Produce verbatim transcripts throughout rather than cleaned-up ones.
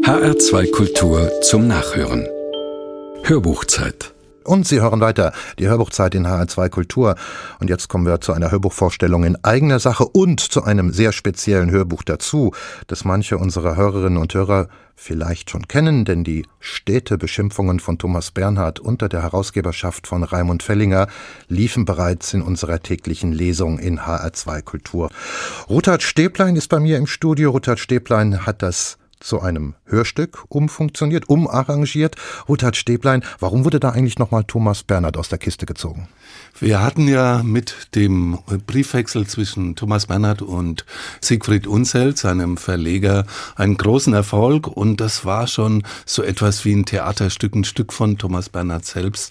H R zwei Kultur zum Nachhören. Hörbuchzeit. Und Sie hören weiter die Hörbuchzeit in H R zwei Kultur. Und jetzt kommen wir zu einer Hörbuchvorstellung in eigener Sache und zu einem sehr speziellen Hörbuch dazu, das manche unserer Hörerinnen und Hörer vielleicht schon kennen, denn die Städtebeschimpfungen von Thomas Bernhard unter der Herausgeberschaft von Raimund Fellinger liefen bereits in unserer täglichen Lesung in H R zwei Kultur. Ruthard Stäblein ist bei mir im Studio. Ruthard Stäblein hat das zu einem Hörstück umfunktioniert, umarrangiert. Ruthard Stäblein, warum wurde da eigentlich nochmal Thomas Bernhard aus der Kiste gezogen? Wir hatten ja mit dem Briefwechsel zwischen Thomas Bernhard und Siegfried Unseld, seinem Verleger, einen großen Erfolg, und das war schon so etwas wie ein Theaterstück, ein Stück von Thomas Bernhard selbst,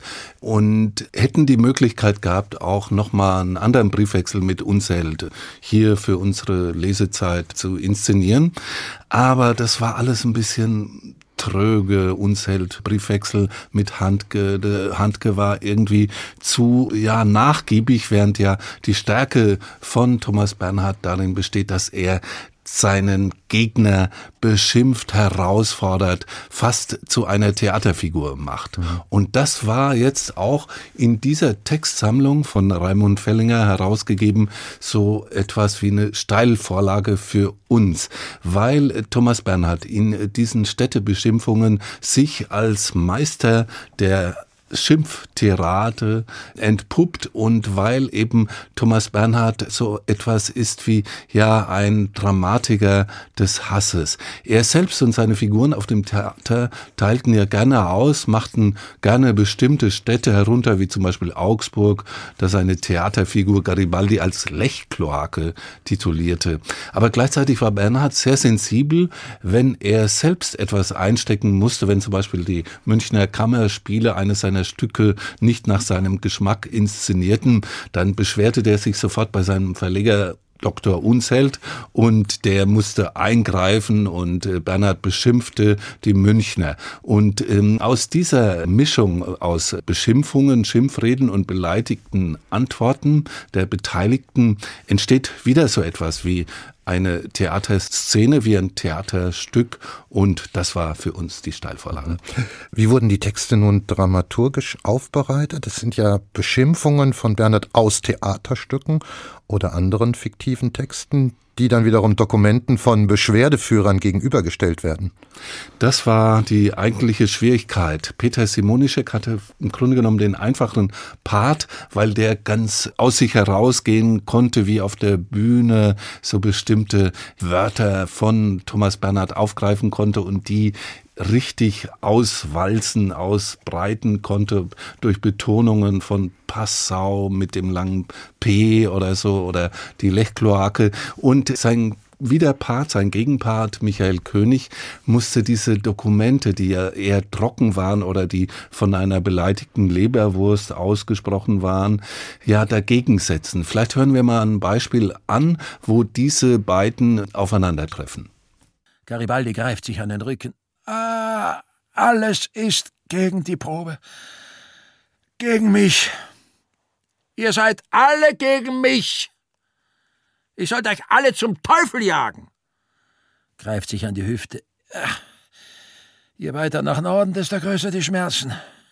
und hätten die Möglichkeit gehabt, auch nochmal einen anderen Briefwechsel mit Unseld hier für unsere Lesezeit zu inszenieren. Aber das war alles ein bisschen tröge. Unseld Briefwechsel mit Handke. Der Handke war irgendwie zu ja nachgiebig, während ja die Stärke von Thomas Bernhard darin besteht, dass er seinen Gegner beschimpft, herausfordert, fast zu einer Theaterfigur macht. Mhm. Und das war jetzt auch in dieser Textsammlung von Raimund Fellinger herausgegeben, so etwas wie eine Steilvorlage für uns, weil Thomas Bernhard in diesen Städtebeschimpfungen sich als Meister der Schimpftirade entpuppt, und weil eben Thomas Bernhard so etwas ist wie ja ein Dramatiker des Hasses. Er selbst und seine Figuren auf dem Theater teilten ja gerne aus, machten gerne bestimmte Städte herunter, wie zum Beispiel Augsburg, das seine Theaterfigur Garibaldi als Lechkloake titulierte. Aber gleichzeitig war Bernhard sehr sensibel, wenn er selbst etwas einstecken musste, wenn zum Beispiel die Münchner Kammerspiele eines seiner Stücke nicht nach seinem Geschmack inszenierten, dann beschwerte der sich sofort bei seinem Verleger Doktor Unseld, und der musste eingreifen, und äh, Bernhard beschimpfte die Münchner. Und ähm, aus dieser Mischung aus Beschimpfungen, Schimpfreden und beleidigten Antworten der Beteiligten entsteht wieder so etwas wie eine Theaterszene, wie ein Theaterstück, und das war für uns die Steilvorlage. Wie wurden die Texte nun dramaturgisch aufbereitet? Das sind ja Beschimpfungen von Bernhard aus Theaterstücken oder anderen fiktiven Texten, die dann wiederum Dokumenten von Beschwerdeführern gegenübergestellt werden. Das war die eigentliche Schwierigkeit. Peter Simonischek hatte im Grunde genommen den einfachen Part, weil der ganz aus sich herausgehen konnte, wie auf der Bühne, so bestimmte Wörter von Thomas Bernhard aufgreifen konnte und die richtig auswalzen, ausbreiten konnte durch Betonungen von Passau mit dem langen P oder so, oder die Lechkloake. Und sein Widerpart, sein Gegenpart Michael König musste diese Dokumente, die ja eher trocken waren oder die von einer beleidigten Leberwurst ausgesprochen waren, ja dagegen setzen. Vielleicht hören wir mal ein Beispiel an, wo diese beiden aufeinandertreffen. Garibaldi greift sich an den Rücken. Ah, alles ist gegen die Probe. Gegen mich. Ihr seid alle gegen mich. Ich sollte euch alle zum Teufel jagen. Greift sich an die Hüfte. Ach, je weiter nach Norden, desto größer die Schmerzen.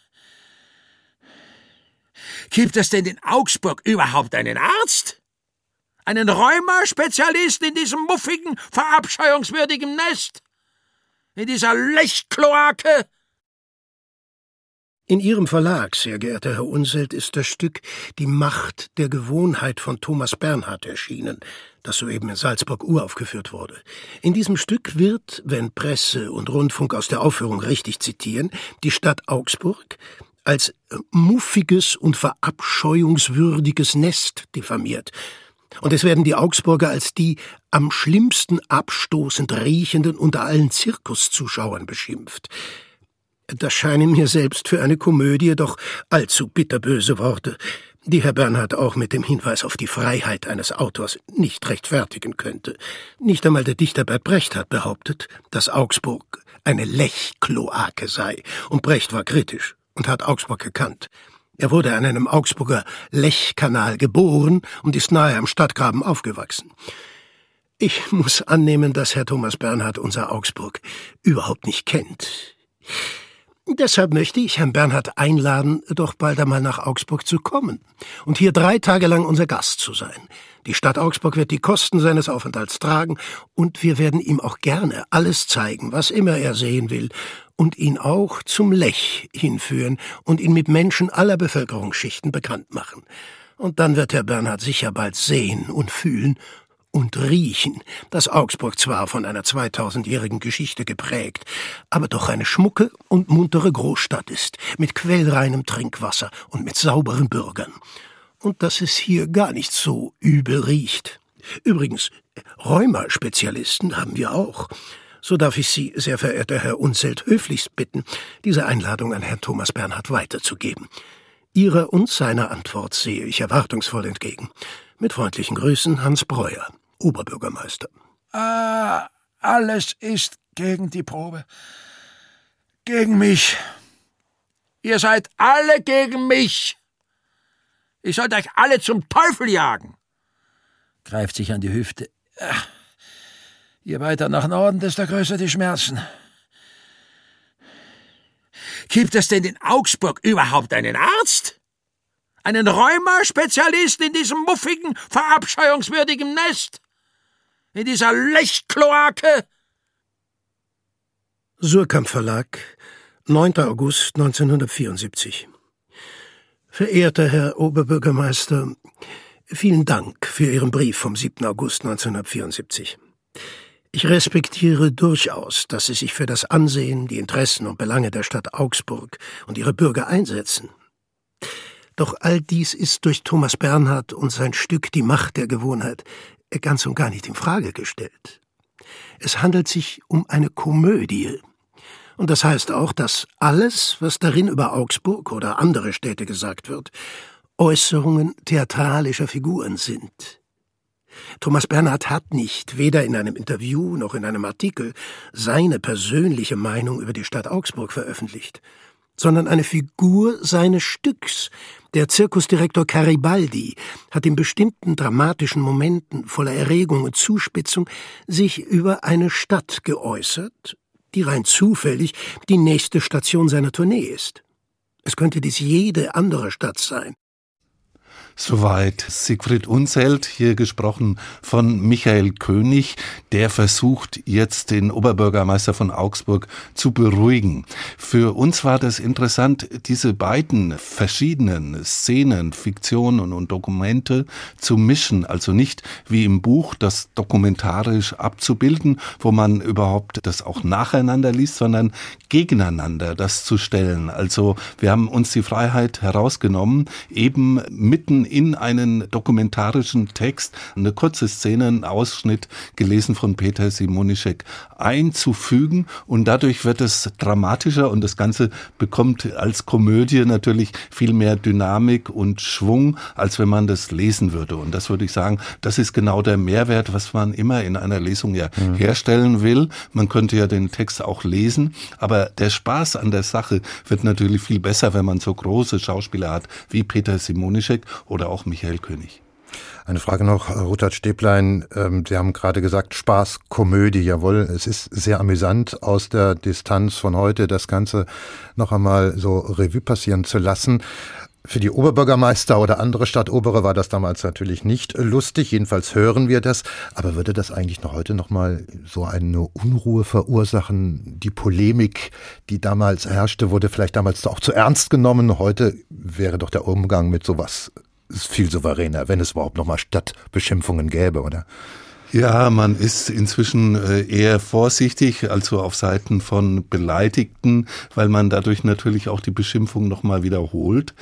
Gibt es denn in Augsburg überhaupt einen Arzt? Einen Rheuma-Spezialisten in diesem muffigen, verabscheuungswürdigen Nest? In dieser Lechkloake? In Ihrem Verlag, sehr geehrter Herr Unseld, ist das Stück »Die Macht der Gewohnheit« von Thomas Bernhard erschienen, das soeben in Salzburg uraufgeführt wurde. In diesem Stück wird, wenn Presse und Rundfunk aus der Aufführung richtig zitieren, die Stadt Augsburg als muffiges und verabscheuungswürdiges Nest diffamiert. Und es werden die Augsburger als die am schlimmsten abstoßend riechenden unter allen Zirkuszuschauern beschimpft. Das scheinen mir selbst für eine Komödie doch allzu bitterböse Worte, die Herr Bernhard auch mit dem Hinweis auf die Freiheit eines Autors nicht rechtfertigen könnte. Nicht einmal der Dichter Bert Brecht hat behauptet, dass Augsburg eine Lechkloake sei, und Brecht war kritisch und hat Augsburg gekannt. Er wurde an einem Augsburger Lechkanal geboren und ist nahe am Stadtgraben aufgewachsen. Ich muss annehmen, dass Herr Thomas Bernhard unser Augsburg überhaupt nicht kennt. Deshalb möchte ich Herrn Bernhard einladen, doch bald einmal nach Augsburg zu kommen und hier drei Tage lang unser Gast zu sein. Die Stadt Augsburg wird die Kosten seines Aufenthalts tragen und wir werden ihm auch gerne alles zeigen, was immer er sehen will, und ihn auch zum Lech hinführen und ihn mit Menschen aller Bevölkerungsschichten bekannt machen. Und dann wird Herr Bernhard sicher bald sehen und fühlen und riechen, dass Augsburg zwar von einer zweitausendjährigen Geschichte geprägt, aber doch eine schmucke und muntere Großstadt ist, mit quellreinem Trinkwasser und mit sauberen Bürgern. Und dass es hier gar nicht so übel riecht. Übrigens, Rheuma-Spezialisten haben wir auch. So darf ich Sie, sehr verehrter Herr Unseld, höflichst bitten, diese Einladung an Herrn Thomas Bernhard weiterzugeben. Ihrer und seiner Antwort sehe ich erwartungsvoll entgegen. Mit freundlichen Grüßen, Hans Breuer, Oberbürgermeister. Ah, alles ist gegen die Probe. Gegen mich. Ihr seid alle gegen mich. Ich sollte euch alle zum Teufel jagen. Greift sich an die Hüfte. Ach, je weiter nach Norden, desto größer die Schmerzen. Gibt es denn in Augsburg überhaupt einen Arzt? Einen Rheuma-Spezialist in diesem muffigen, verabscheuungswürdigen Nest? In dieser Lechkloake? Suhrkamp Verlag, neunter August neunzehnhundertvierundsiebzig. Verehrter Herr Oberbürgermeister, vielen Dank für Ihren Brief vom siebten August neunzehnhundertvierundsiebzig. Ich respektiere durchaus, dass Sie sich für das Ansehen, die Interessen und Belange der Stadt Augsburg und ihre Bürger einsetzen. Doch all dies ist durch Thomas Bernhard und sein Stück Die Macht der Gewohnheit ganz und gar nicht in Frage gestellt. Es handelt sich um eine Komödie. Und das heißt auch, dass alles, was darin über Augsburg oder andere Städte gesagt wird, Äußerungen theatralischer Figuren sind. Thomas Bernhard hat nicht, weder in einem Interview noch in einem Artikel, seine persönliche Meinung über die Stadt Augsburg veröffentlicht, sondern eine Figur seines Stücks. Der Zirkusdirektor Garibaldi hat in bestimmten dramatischen Momenten voller Erregung und Zuspitzung sich über eine Stadt geäußert, die rein zufällig die nächste Station seiner Tournee ist. Es könnte dies jede andere Stadt sein. Soweit Siegfried Unseld, hier gesprochen von Michael König, der versucht jetzt den Oberbürgermeister von Augsburg zu beruhigen. Für uns war das interessant, diese beiden verschiedenen Szenen, Fiktionen und Dokumente zu mischen, also nicht wie im Buch das dokumentarisch abzubilden, wo man überhaupt das auch nacheinander liest, sondern gegeneinander das zu stellen. Also wir haben uns die Freiheit herausgenommen, eben mitten in einen dokumentarischen Text, eine kurze Szene, einen Ausschnitt, gelesen von Peter Simonischek, einzufügen, und dadurch wird es dramatischer und das Ganze bekommt als Komödie natürlich viel mehr Dynamik und Schwung, als wenn man das lesen würde. Und das würde ich sagen, das ist genau der Mehrwert, was man immer in einer Lesung ja mhm. herstellen will. Man könnte ja den Text auch lesen, aber der Spaß an der Sache wird natürlich viel besser, wenn man so große Schauspieler hat wie Peter Simonischek oder auch Michael König. Eine Frage noch, Ruthard Stäblein. Ähm, Sie haben gerade gesagt, Spaß, Komödie, jawohl. Es ist sehr amüsant, aus der Distanz von heute das Ganze noch einmal so Revue passieren zu lassen. Für die Oberbürgermeister oder andere Stadtobere war das damals natürlich nicht lustig, jedenfalls hören wir das. Aber würde das eigentlich noch heute noch mal so eine Unruhe verursachen? Die Polemik, die damals herrschte, wurde vielleicht damals auch zu ernst genommen. Heute wäre doch der Umgang mit sowas viel souveräner, wenn es überhaupt noch mal Stadtbeschimpfungen gäbe, oder? Ja, man ist inzwischen eher vorsichtig, also auf Seiten von Beleidigten, weil man dadurch natürlich auch die Beschimpfung nochmal wiederholt.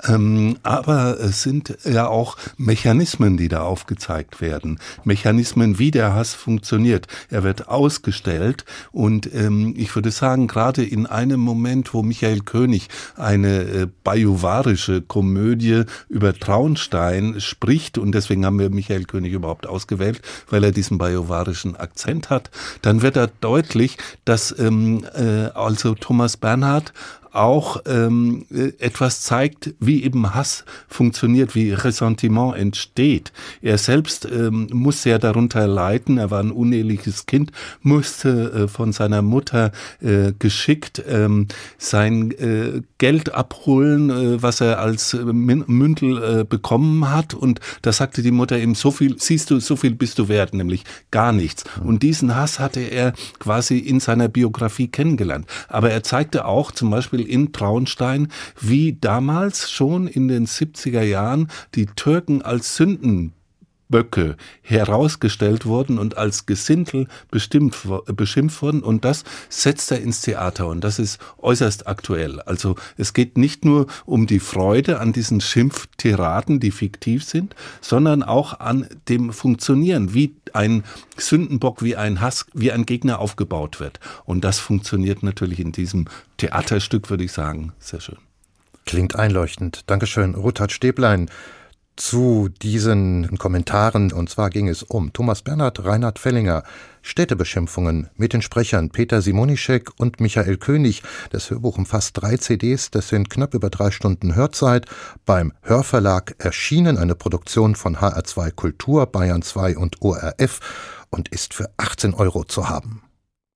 Aber es sind ja auch Mechanismen, die da aufgezeigt werden. Mechanismen, wie der Hass funktioniert. Er wird ausgestellt und ich würde sagen, gerade in einem Moment, wo Michael König eine bajuwarische Komödie über Traunstein spricht, und deswegen haben wir Michael König überhaupt ausgewählt, weil er diesen bajuwarischen Akzent hat, dann wird da deutlich, dass ähm, äh, also Thomas Bernhard auch ähm, etwas zeigt, wie eben Hass funktioniert, wie Ressentiment entsteht. Er selbst ähm, muss sehr darunter leiden, er war ein uneheliches Kind, musste äh, von seiner Mutter äh, geschickt ähm, sein äh, Geld abholen, äh, was er als äh, Mündel äh, bekommen hat, und da sagte die Mutter ihm, so viel, siehst du, so viel bist du wert, nämlich gar nichts. Und diesen Hass hatte er quasi in seiner Biografie kennengelernt. Aber er zeigte auch zum Beispiel in Traunstein, wie damals schon in den siebziger Jahren die Türken als Sündenböcke herausgestellt wurden und als Gesindel bestimmt, beschimpft wurden, und das setzt er ins Theater, und das ist äußerst aktuell. Also es geht nicht nur um die Freude an diesen Schimpftiraden, die fiktiv sind, sondern auch an dem Funktionieren, wie ein Sündenbock, wie ein Hass, wie ein Gegner aufgebaut wird. Und das funktioniert natürlich in diesem Theaterstück, würde ich sagen, sehr schön. Klingt einleuchtend. Dankeschön, Ruthard Stäblein, zu diesen Kommentaren. Und zwar ging es um Thomas Bernhard, Reinhard Fellinger, Städtebeschimpfungen mit den Sprechern Peter Simonischek und Michael König. Das Hörbuch umfasst drei C Ds, das sind knapp über drei Stunden Hörzeit, beim Hörverlag erschienen, eine Produktion von H R zwei Kultur, Bayern zwei und O R F, und ist für achtzehn Euro zu haben.